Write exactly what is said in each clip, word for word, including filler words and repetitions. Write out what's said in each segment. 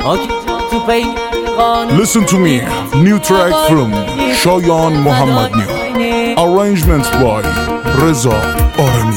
Listen to me, new track from Shayan Mohammadnia. Arrangements by Reza Arami.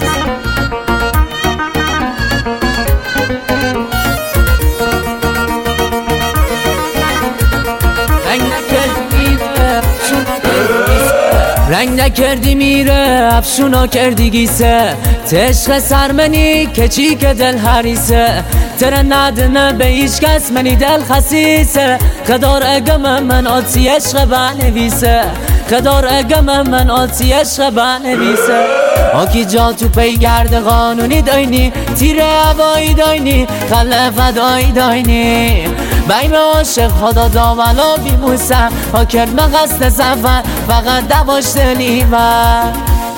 رنگ نکردی میره افشونا کردی گیسه تشق سرمنی کچی که دل حریسه تره ندنه به هیچ کس منی دل خسیسه خدار اگم من آتی عشق بنویسه خدار اگم من آتی عشق بنویسه آکی جا تو پیگرد قانونی داینی تیر هوایی داینی خل فدایی داینی بیم عاشق خدا داولا بیموسه ها کرد من قصد سفر فقط دواش دلیور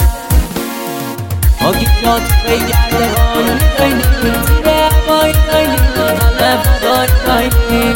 آکی جا تو پیگرد قانونی داینی تیر هوایی داینی خل فدایی داینی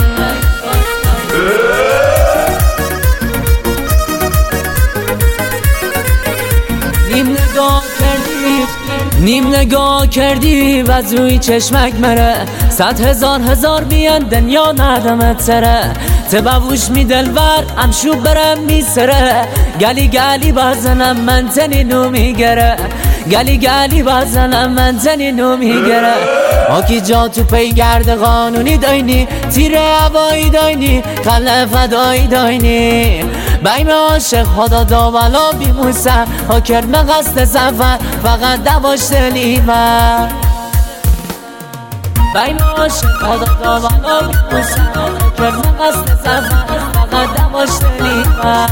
نیم نگاه کردی نیم نگاه کردی و از روی چشمک مره صد هزار هزار بیان دنیا ندمت سره تبوش می دلور امشو برم می سره گلی گلی بازنم من تنی نو می گره گلی گلی بازنم من تنی نو می گره آکی جا تو پیگرد قانونی داینی تیر هوایی داینی خل فدایی داینی بیم عاشق خدا داولا بیموسه ها کرد من قصد سفر فقط دواش دلیور بیم عاشق خدا داولا بیموسه ها کرد من قصد سفر فقط دواش دلیور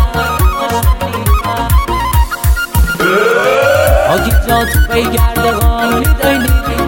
آکی جا تو پیگرد قانونی داینی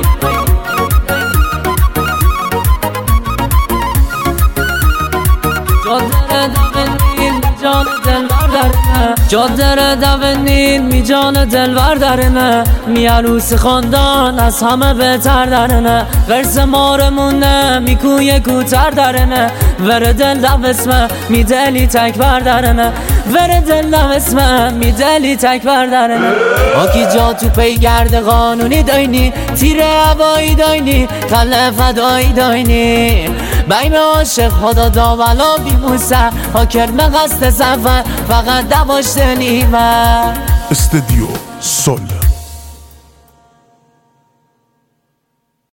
جادر دونین می جان دلور درنه می عروس خاندان از همه بهتر درنه ورس مارمونه می کوی کوتر درنه ور دل لب اسمه می دلی تکبر درنه ور دل لب اسمه می دلی تکبر درنه آکی جا تو پیگرد قانونی داینی تیر هوایی داینی خل فدایی داینی بیم عاشق خدا داولا بیموسه ها کرد من قصد سفر فقط دواش دلیور استودیو سول